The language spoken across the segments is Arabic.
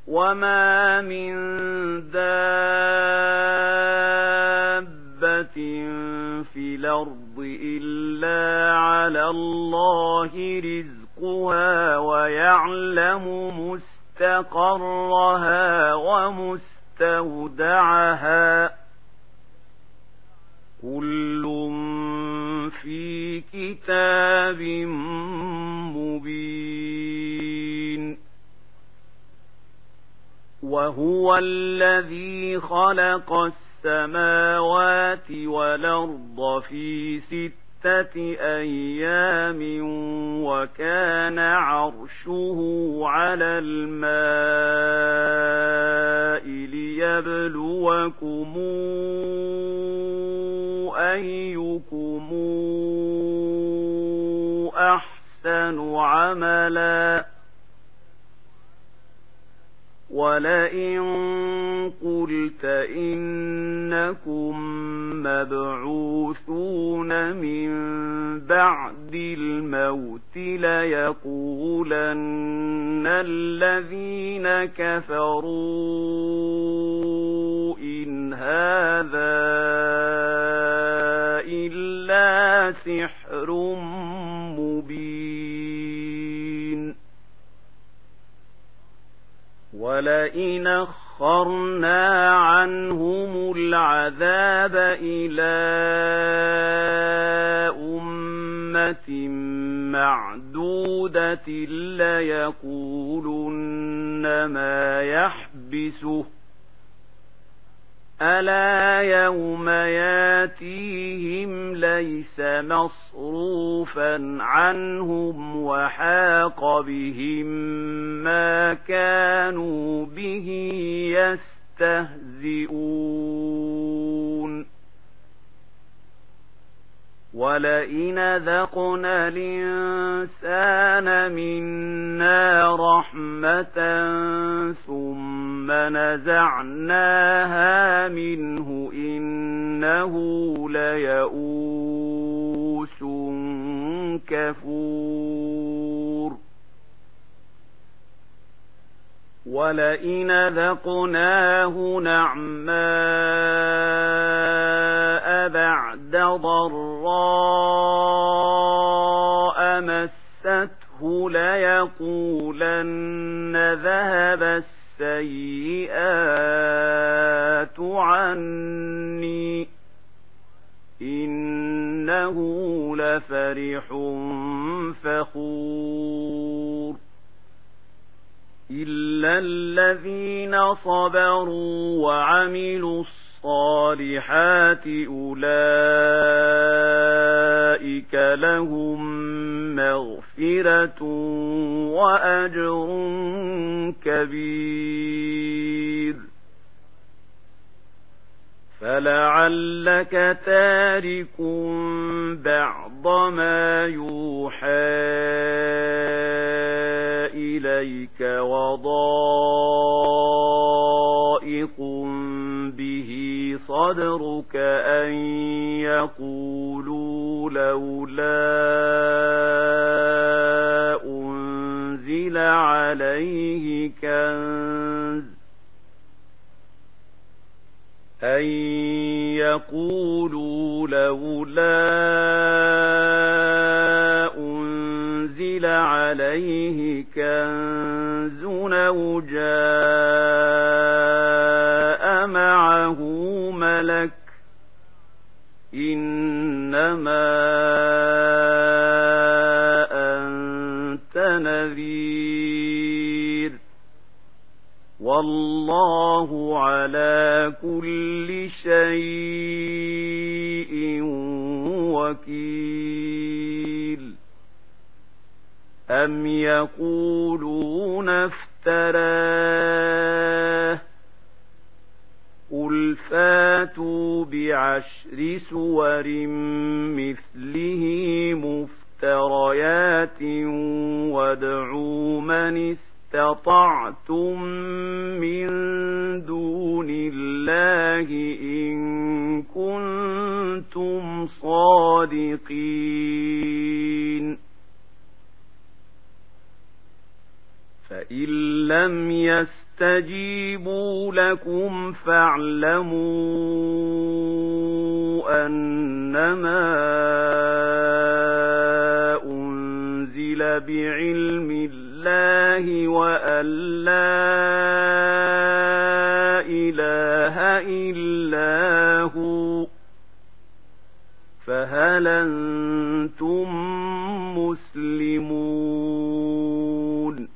وما من دابة في الأرض إلا على الله رزقها ويعلم مستقرها ومستودعها كل في كتاب مبين. وهو الذي خلق السماوات والأرض في 6 أيام وكان عرشه على الماء ليبلوكم أيكم أحسن عملا ولئن قلت إنكم مبعوثون من بعد الموت ليقولن الذين كفروا إن هذا إلا سحر مبين. ولئن أخرنا عنهم العذاب إلى أمة معدودة ليقولن ما يحبسه ألا يوم ياتيهم ليس مصروفا عنهم وحاق بهم ما كانوا به يستهزئون. ولئن ذقنا الإنسان منا رحمة ثم نزعناها منه إنه ليئوس كفور. ولئن ذقناه نعماء بعد ضراء مسته ليقولن ذهب السيئات عني إنه لفرح فخور. إلا الذين صبروا وعملوا الصالحات أولئك لهم مغفرة وأجر كبير. فلعلك تارك بعض ما يوحى إليك وضائق به صدرك أن يقولوا لولا أنزل عليه كنز أو جاء معه ملك إنما أنت نذير والله على كل شيء وكيل. أم يقولون افتراه قل فاتوا بعشر سور مثله مفتريات وادعوا من استطعتم من دون الله إن كنتم صادقين. فإن لم يستجيبوا لكم فاعلموا أنما أنزل بعلم الله وأن لا إله إلا هو فهل أنتم مسلمون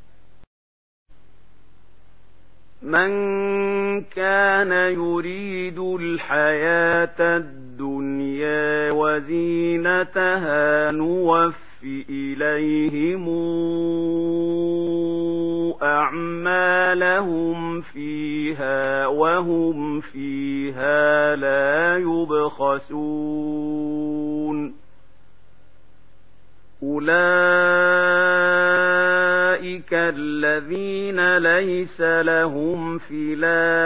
من كان يريد الحياة الدنيا وزينتها نوفي إليهم أعمالهم فيها وهم فيها لا يبخسون أولئك الذين ليس لهم في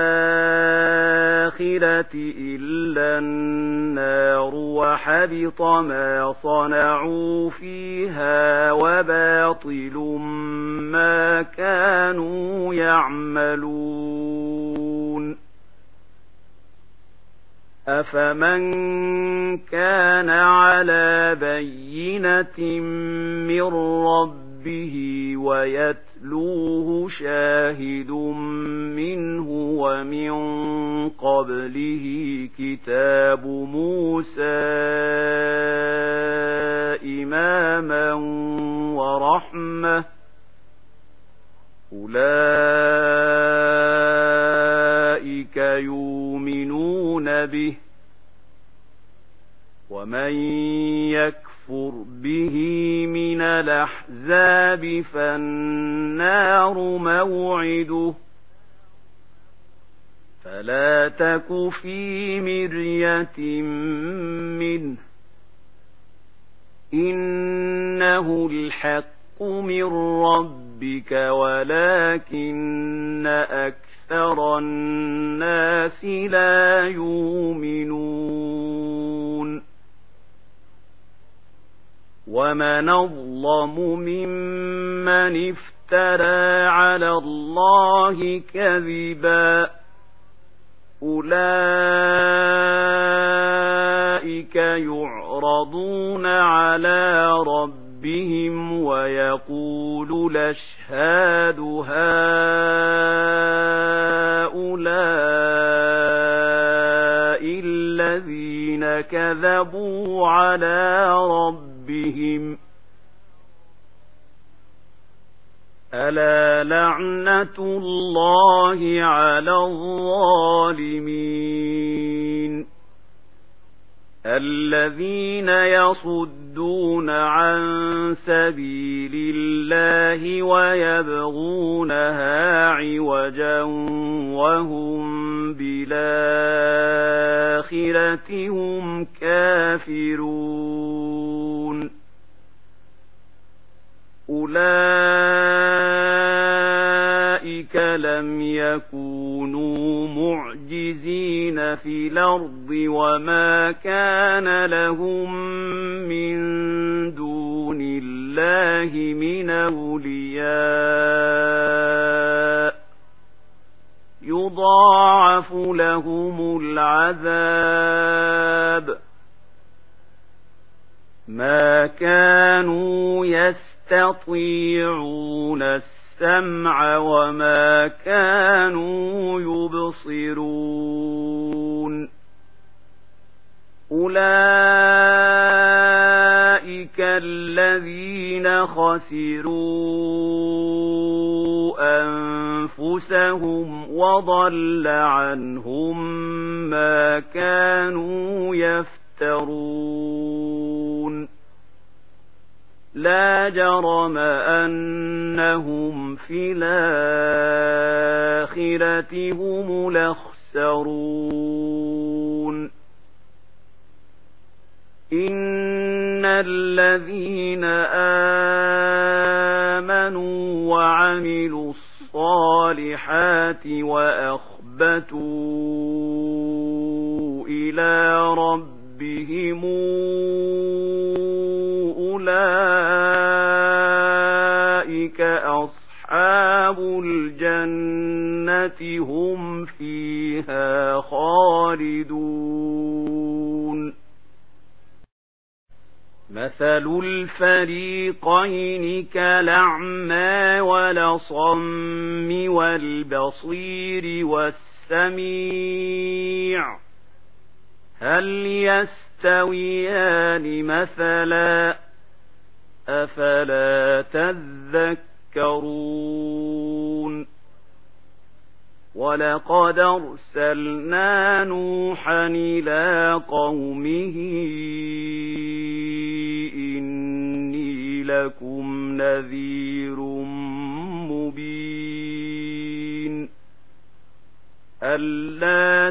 الآخرة إلا النار وحبط ما صنعوا فيها وباطل ما كانوا يعملون أفمن كان على بينة من ربه ويتلوه شاهد منه ومن قبله كتاب موسى إماما ورحمة أولئك يؤمنون به ومن يكفر به من الأحزاب فالنار موعده فلا تك في مرية منه إنه الحق من ربك ولكن أكثر الناس لا يؤمنون ومن أظلم ممن افترى على الله كذبا أولئك يعرضون على ربهم ويقول الأشهاد هؤلاء الذين كذبوا على ربهم ألا لعنة الله على الظالمين الذين يصدون عن سبيل الله ويبغونها عوجا وهم بالآخرة هم كافرون أولئك لم يكونوا معجزين في الأرض وما كان لهم من دون الله من أولياء يضاعف لهم العذاب ما كانوا يستطيعون السمع وما كانوا يبصرون أولئك الذين خسروا أنفسهم وضل عنهم ما كانوا يفترون لا جرم أنهم في الآخرة هم الأخسرون إن الذين آمنوا وعملوا الصالحات وأخبتوا إلى ربهم أولئك أصحاب الجنة الجنة هم فيها خالدون مثل الفريقين كالأعمى والأصم والبصير والسميع هل يستويان مثلا أفلا تذكرون ولقد أرسلنا نوحا إلى قومه إني لكم نذير مبين ألا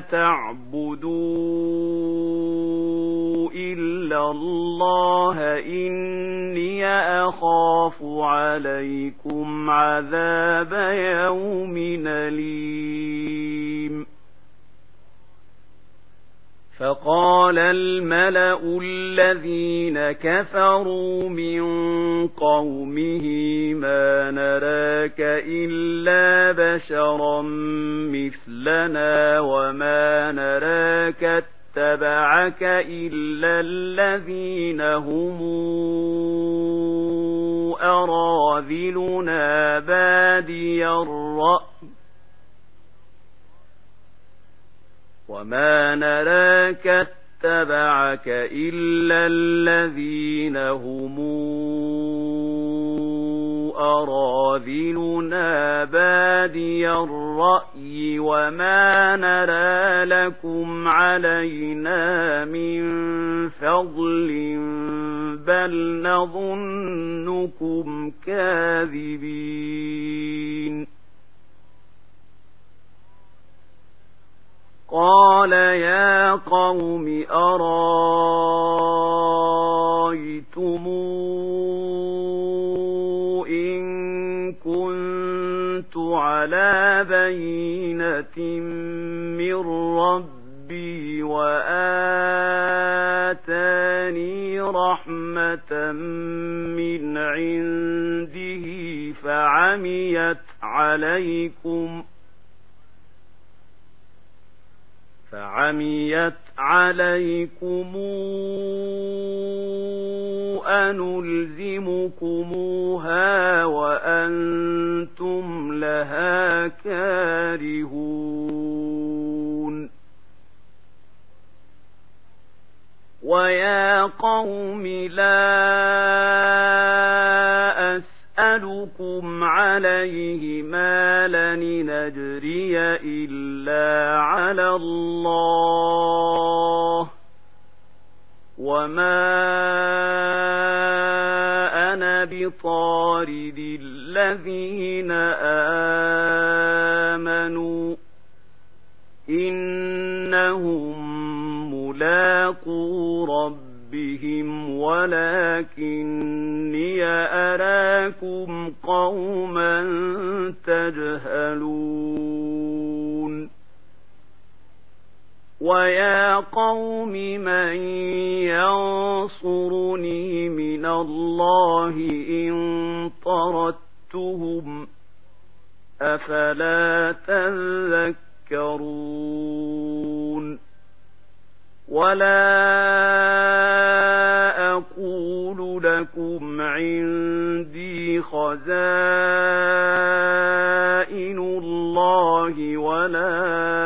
تعبدوا إلا الله إني أخاف عليكم عذاب يوم أليم فقال الملأ الذين كفروا من قومه ما نراك إلا بشرا مثلنا وما نراك اتبعك إلا الذين هم أراذلنا بادي الرأي وما نراك اتبعك إلا الذين هم أراذلنا بادي الرأي وما نرى لكم علينا من فضل بل نظنكم كاذبين قال يا قوم أرأيتم إن كنت على بينة من ربي وآتاني رحمة من عنده فعميت عليكم أنلزمكموها وأنتم لها كارهون ويا قوم لا أسألكم عليه مالا إن أجري إلا على الله وما أنا بطارد الذين آمنوا إنهم ملاقو ربهم ولكني أراكم قوما تجهلون ويا قوم من ينصرني من الله إن طردتهم أفلا تذكرون ولا أقول لكم عندي خزائن الله ولا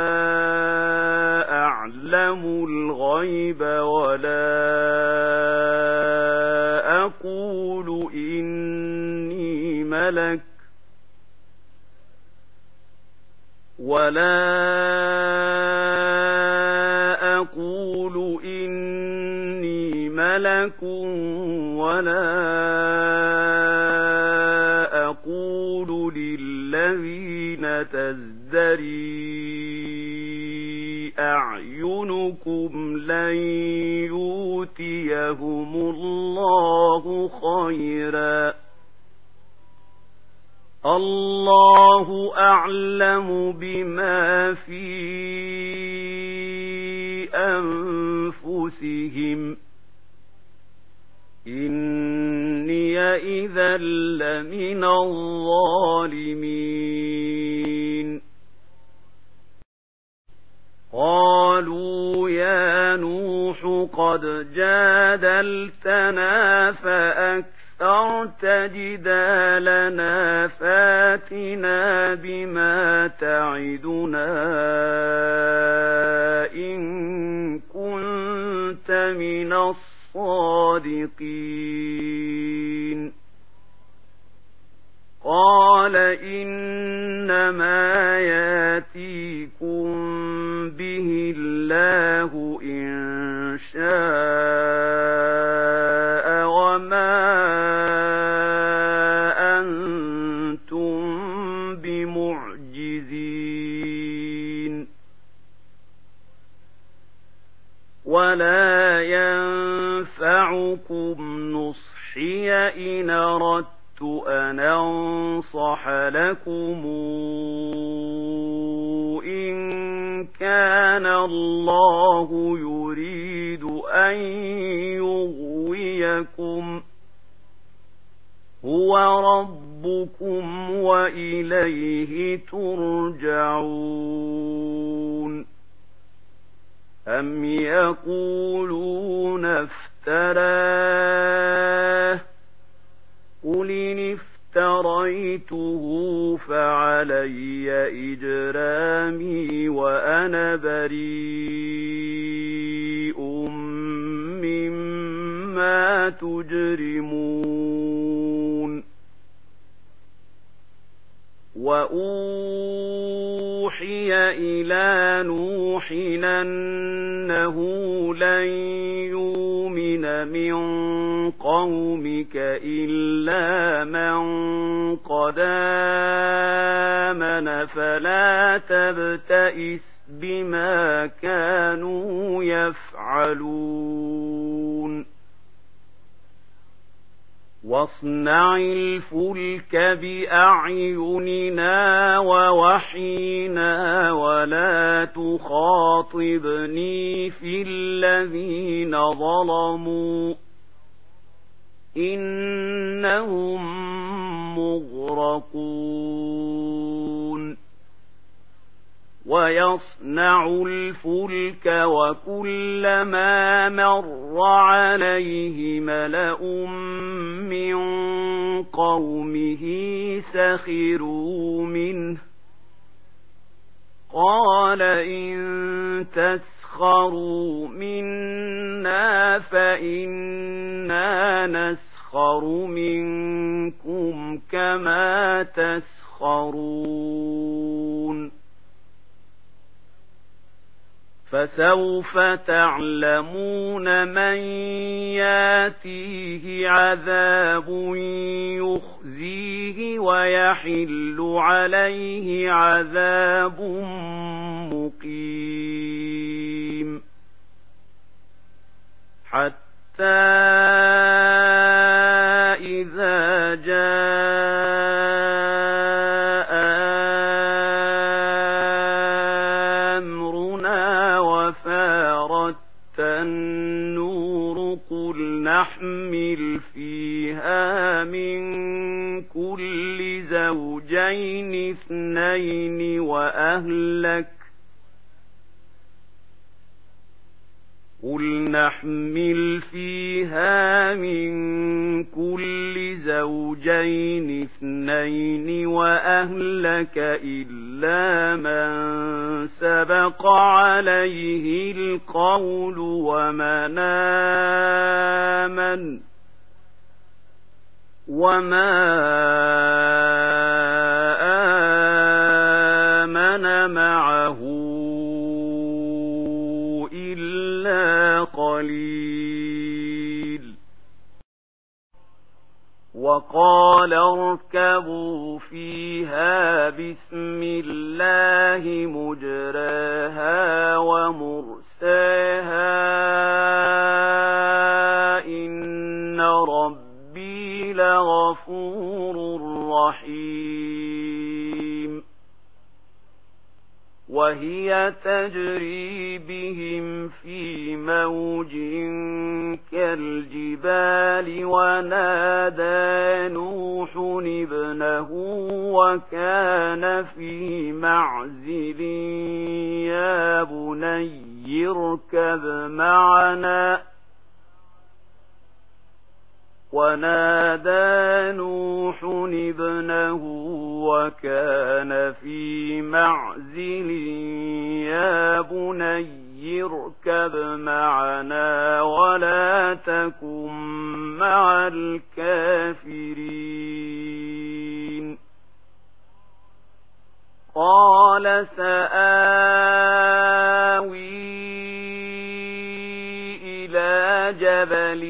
أعلم الغيب ولا أقول إني ملك ولا أقول للذين تزدري أعينكم لن يؤتيهم الله خيرا الله أعلم بما في أنفسهم إني إذا لمن الظالمين قد جادلتنا فأكثرت جدالنا فاتنا بما تعدنا إن كنت من الصادقين قال إنما ياتيكم به الله إن شاء وما أنتم بمعجزين ولا ينفعكم نصحي إن أردت أن أنصح لكم إن كان الله يريد أن يغويكم هو ربكم وإليه ترجعون أم يقولون افتراه قل إن افتريته فعلي إجرامي وأنا بريء مما تجرمون وأوحي إلى نوح أنه لن يؤمن من قومك إلا من قد آمن فلا تبتئس بما كانوا يفعلون واصنع الفلك بأعيننا ووحينا ولا تخاطبني في الذين ظلموا إنهم مغرقون ويصنع الفلك وكلما مر عليه ملأ من قومه سخروا منه قال إن تسخروا منا فإنا نسخر منكم كما تسخرون فسوف تعلمون من ياتيه عذاب يخزيه ويحل عليه عذاب مقيم حتى إذا جاء أمرنا وفارت النور قل نحمل فيها من كل زوجين اثنين وأهلك إلا من سبق عليه القول ومن آمن وما آمن معه إلا قليل وقال اركبوا فيها بسم الله مجراها ومرساها إن ربي لغفور رحيم وهي تجري بهم في موج كالجبال ونادى نوح ابنه وكان في معزل يا بني اركب معنا ونادى نوح ابنه وكان في معزل يا بني اركب معنا ولا تكن مع الكافرين قال سآوي إلى جبل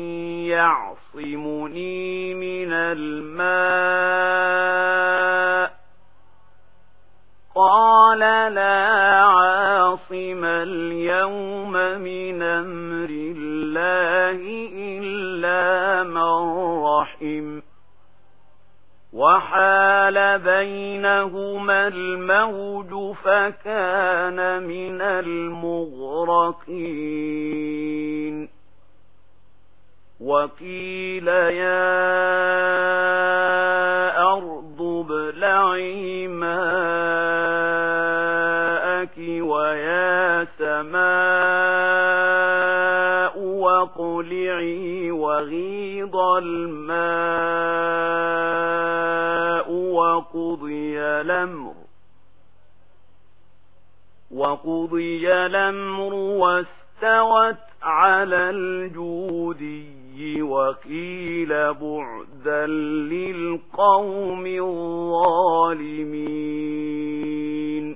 يعصمني من الماء قال لا عاصم اليوم من أمر الله إلا من رحم وحال بينهما الموج فكان من المغرقين وقيل يا أرض ابلعي ماءك ويا سماء واقلعي وغيض الماء وقضي الأمر واستوت على الجودي وقيل بعدا للقوم الظالمين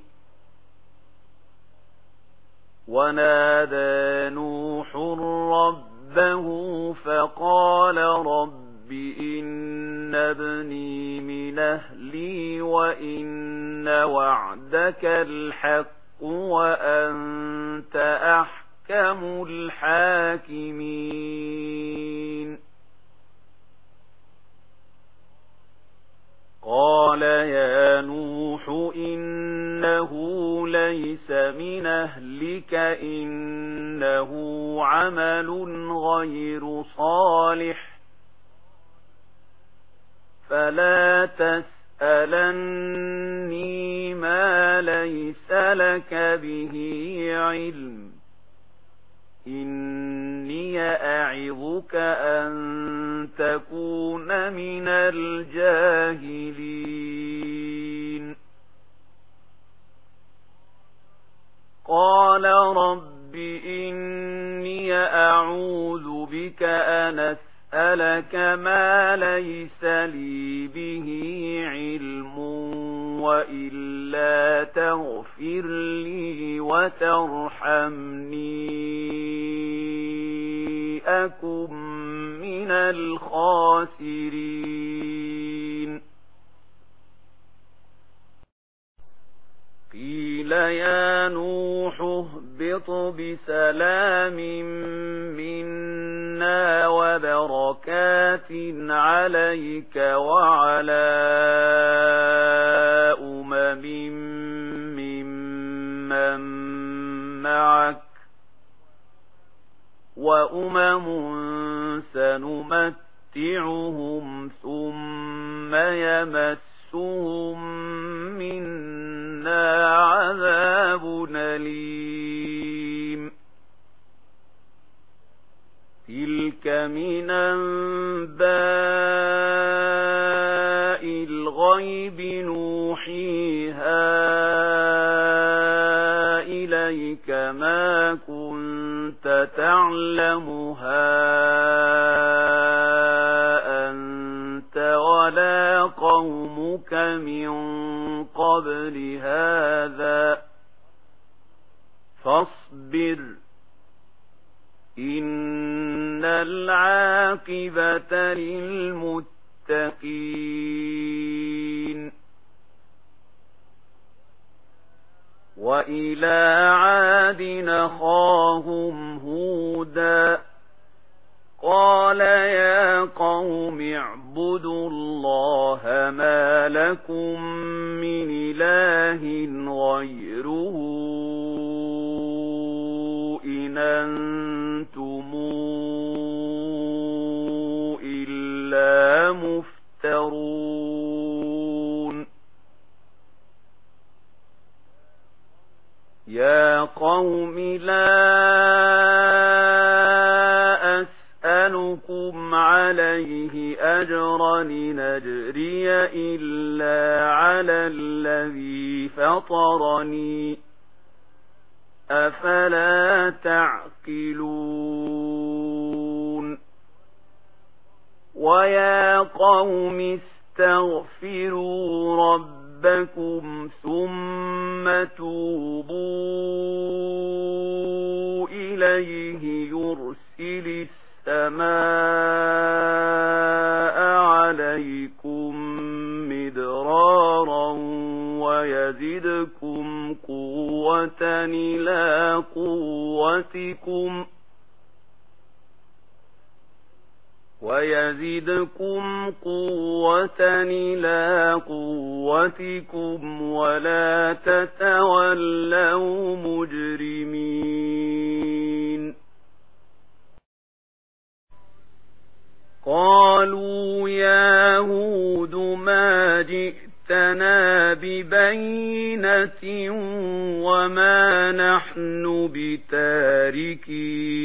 ونادى نوح ربه فقال رب إن ابني من أهلي وإن وعدك الحق وأنت أحكم الحاكمين قال يا نوح إنه ليس من أهلك إنه عمل غير صالح فلا تسألني ما ليس لك به علم إني أعظك أن تكون من الجاهلين قال رب إني أعوذ بك أن أسألك ما ليس لي به علم وإلا تغفر لي وترحمني أكن من الخاسرين قيل يا نوح اهبط بسلام منا وبركات عليك وعلى ممن معك سنمتعهم ثم يمسهم منا عذاب أليم تلك من أنباء الغيب نوحيها إليك ما كنت تعلمها أنت ولا قومك من قبل هذا فاصبر إن العاقبة للمتقين وإلى عاد أخاهم هودا قال يا قوم اعبدوا الله ما لكم من إله غيره إن أنتم إلا مفترون يا قوم لا أسألكم عليه عليه أجرا إن أجري إلا على الذي فطرني أفلا تعقلون ويا قوم استغفروا ربكم ثم توبوا إليه يرسل السماء عليكم مدرارا ويزدكم قوة إلى قوتكم ولا تتولوا مجرمين قالوا يا هود ما جئتنا ببينة وما نحن بتاركي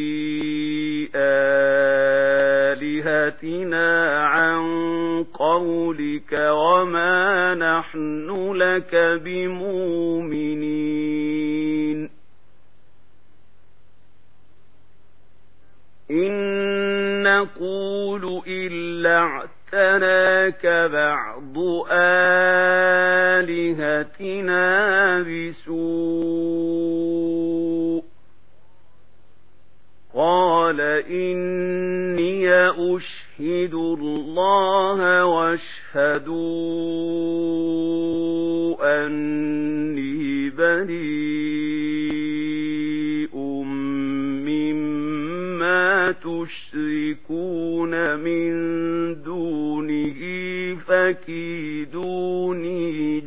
آلهتنا عن قولك وما نحن لك بمؤمنين إن نقول إلا اعتناك بعض آلهتنا بسوء قال إني أشهد الله واشهدوا أني بريء مما تشركون من دونه فكيدوني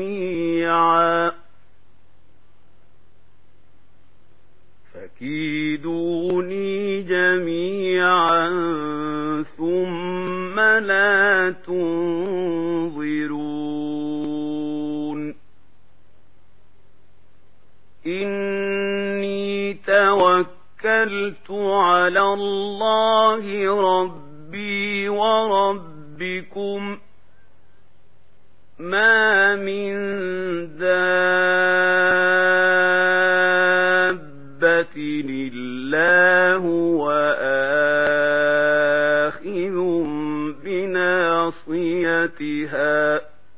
جميعا ثم لا تنظرون إني توكلت على الله ربي وربكم ما من دابة إلا هو آخذ بناصيتها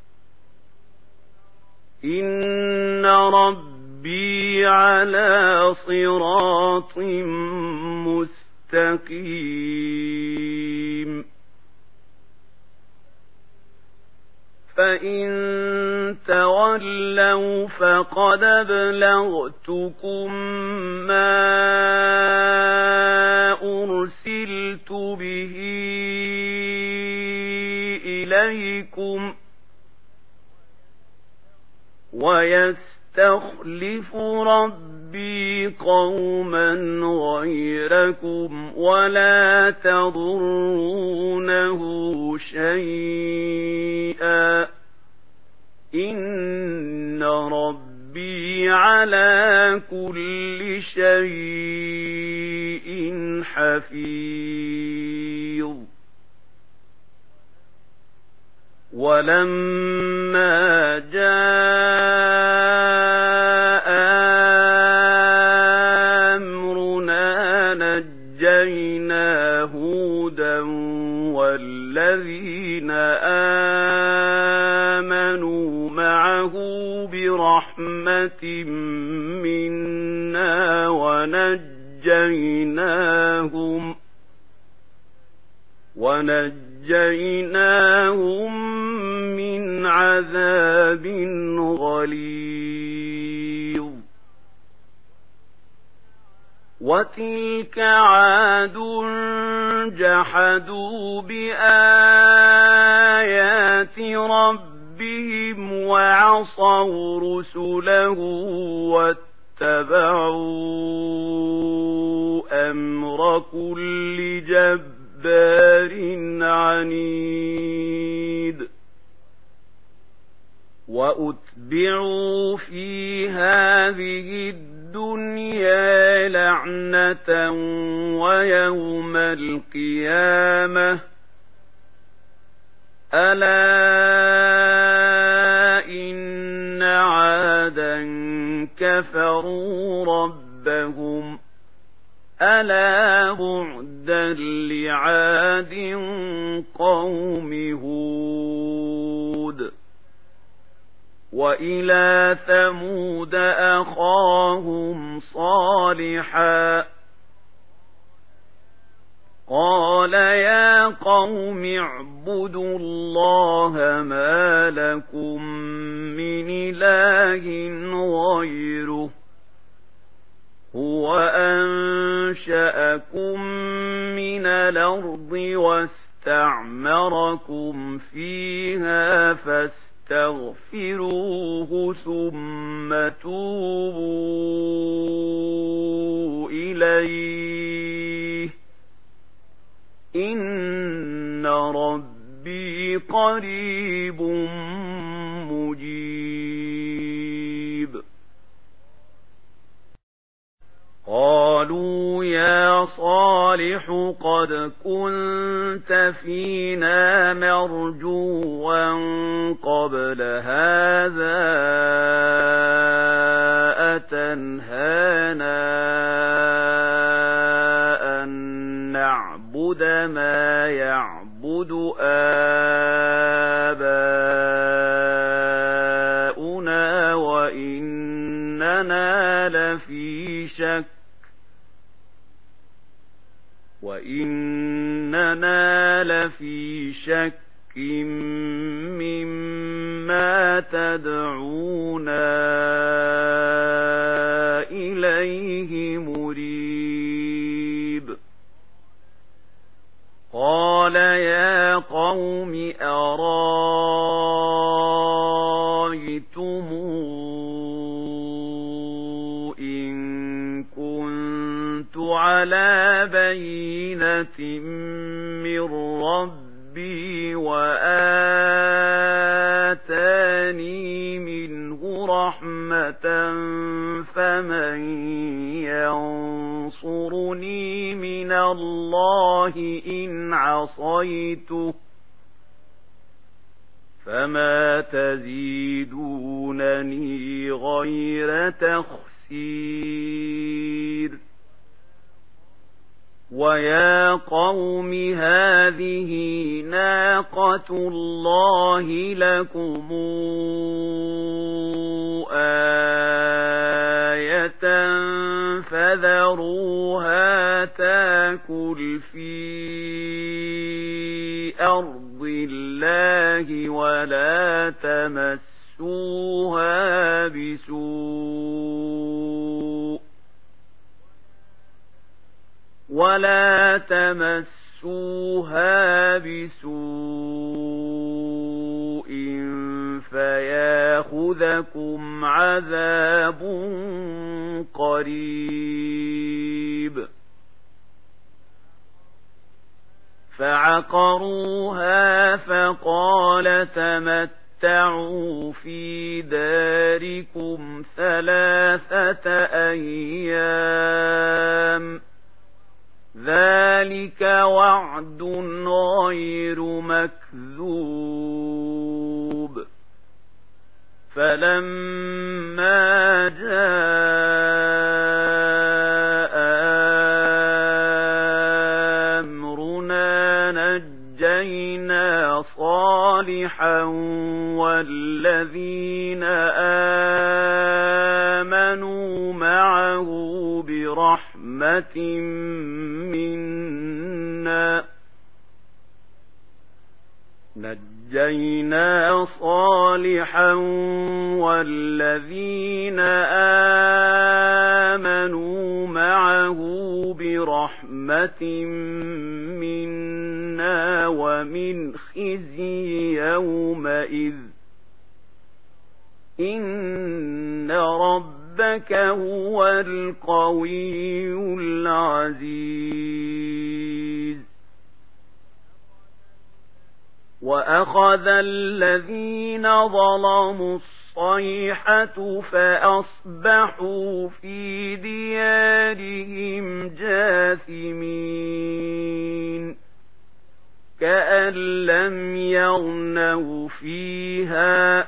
إن ربي على صراط مستقيم فإن تولوا فقد أبلغتكم ما أرسلت به إليكم ويستخلف ربي قوما غيركم ولا تضرونه شيئا إن ربي على كل شيء حفيظ ولما جاء أمرنا نجينا هودا والذين آمنوا معه برحمة منا ونجيناهم من عذاب غليظ وتلك عاد جحدوا بآيات ربهم وعصوا رسله واتبعوا أمر كل جبار عنيد وأتبعوا في هذه الدنيا لعنة ويوم القيامة ألا إن عادا كفروا ربهم ألا بعدا لعاد قوم هود وإلى ثمود أخاهم صالحا قال يا قوم اعبدوا الله ما لكم من إله غيره هو أنشأكم من الأرض واستعمركم فيها فاستغفروه ثم توبوا إليه إن ربي قريب مجيب قالوا يا صالح قد كنت فينا مرجوا قبل هذا أتنهانا أن نعبد ما يعبد آباؤنا وإننا لفي شك مما تدعونا إليه مريب قال يا قوم أرايتم إن كنت على بينة من ربي وآتاني منه رحمة فمن ينصرني من الله إن عصيته فما تزيدونني غير تخسير ويا قوم هذه ناقة الله لكم آية فذروها تاكل في أرض الله ولا تمسوها بسوء فياخذكم عذاب قريب فعقروها فقال تمتعوا في داركم 3 أيام ذلك وعد غير مكذوب فلما جاء أمرنا نجينا صالحا والذين آمنوا معه برحمة منا نجينا صالحا والذين آمنوا معه برحمة منا ومن خزي يومئذ إن ربك هو القوي العزيز وأخذ الذين ظلموا الصيحة فأصبحوا في ديارهم جاثمين كأن لم يغنوا فيها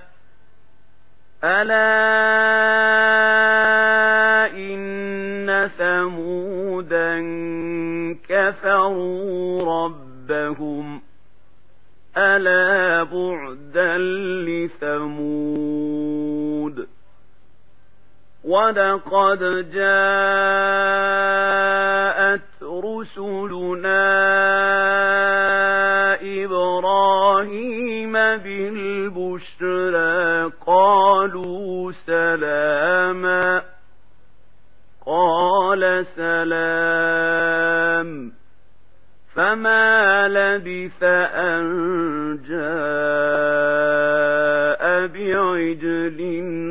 ألا إن ثمودا كفروا ربهم ألا بعدا لثمود ولقد جاءت رسلنا إبراهيم بالبشرى قالوا سلاما قال سلام فما لبث أن جاء بعجل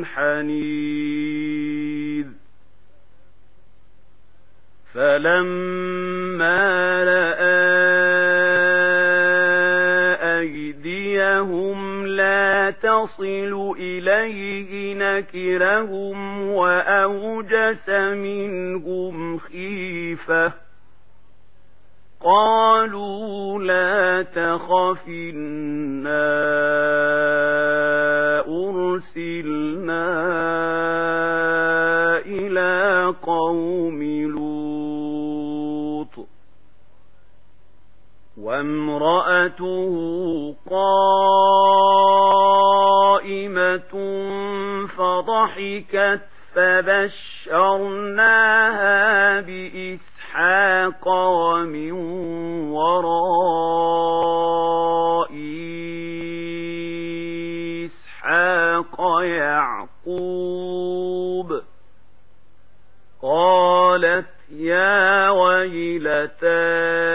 حنيذ فلما رأى أيديهم لا تصل إليه نكرهم وأوجس منهم خيفة قالوا لا تخف إنا أرسلنا إلى قوم لوط وامرأته قائمة فضحكت فبشرناها بإسحاق ومن وراء إسحاق يعقوب قالت يا ويلتى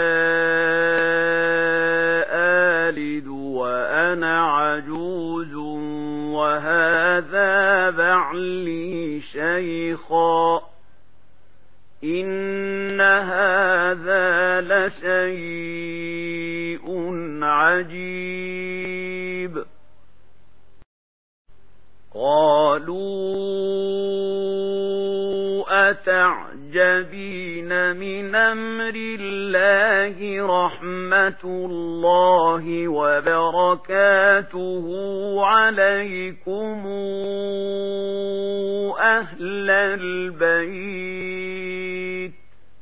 آلد وأنا عجوز وهذا بعلي شيخا إن هذا لشيء عجيب قالوا أتعجبين من أمر الله رحمة الله وبركاته عليكم أهل البيت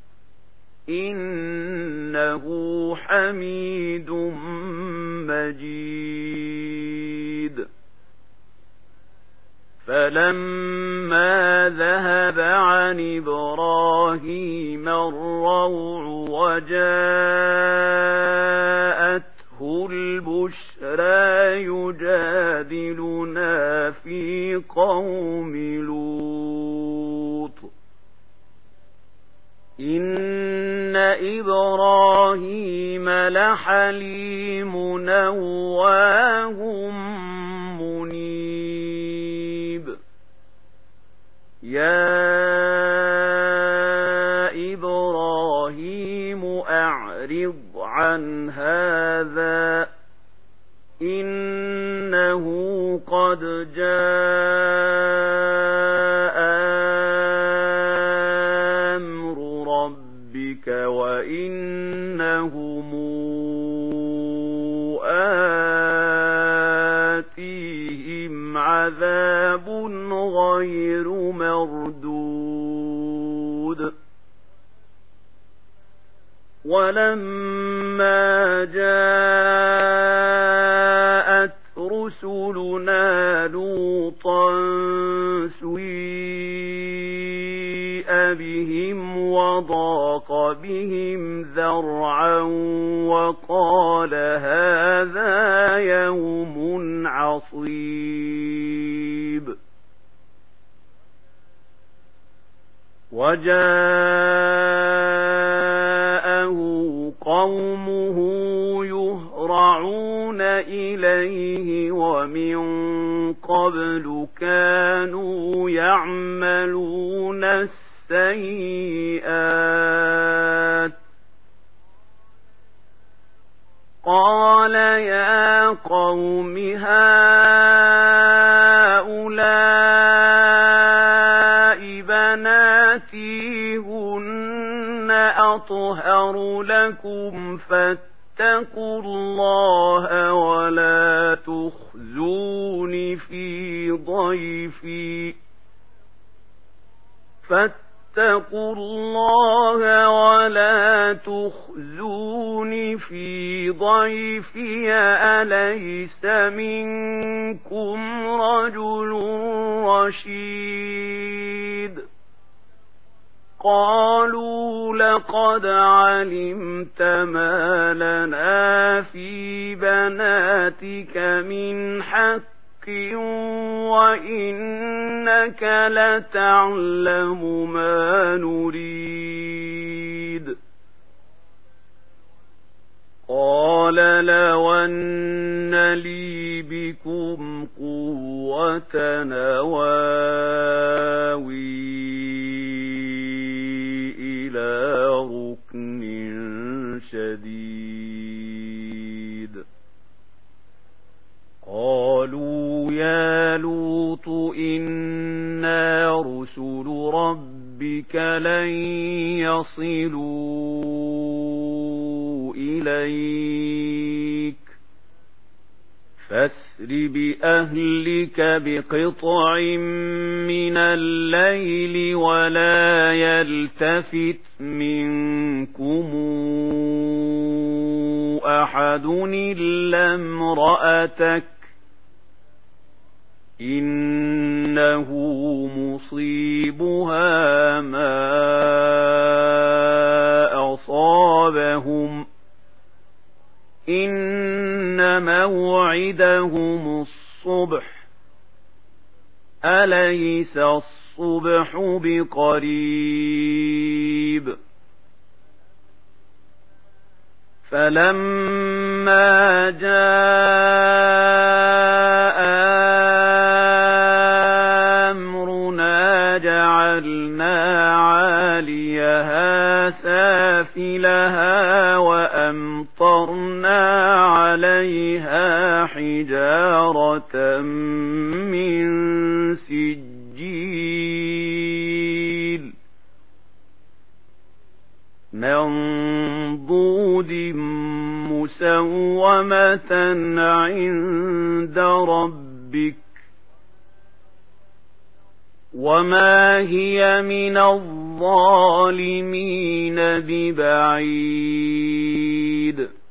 إنه حميد مجيد فلما ذهب عن إبراهيم الروع وجاءته البشرى يجادلنا في قوم لوط إن إبراهيم لحليم أواه منيب يا إبراهيم أعرض عن هذا إنه قد جاء أمر ربك وإنهم آتيهم عذاب غير مردود ولما جاءت رسلنا لوطا سيء بهم وضاق بهم ذرعا وقال هذا يوم عصيب وجاءه قومه يهرعون إليه ومن قبل كانوا يعملون السيئات قال يا قوم هؤلاء بناتي هن أطهر لكم فاتقوا فاتقوا الله ولا تخزون في ضيفي فاتقوا الله ولا تخزون في ضيفي أليس منكم رجل رشيد قالوا لقد علمت ما لنا في بناتك من حق وإنك لتعلم ما نريد قال لو أن لي بكم قوة نواوي إلى ركن شديد قالوا يا لوط إنا رسل ربك لن يصلوا إليك فاسر بأهلك بقطع من الليل ولا يلتفت منكم أحد إلا امرأتك إنه مصيبها ما أصابهم إن موعدهم الصبح أليس الصبح بقريب فلما جاء أمرنا جعلنا عاليها سافلها وأمطرنا عليها حجارة من سجيل منضود مسومة عند ربك وما هي من الظالمين ببعيد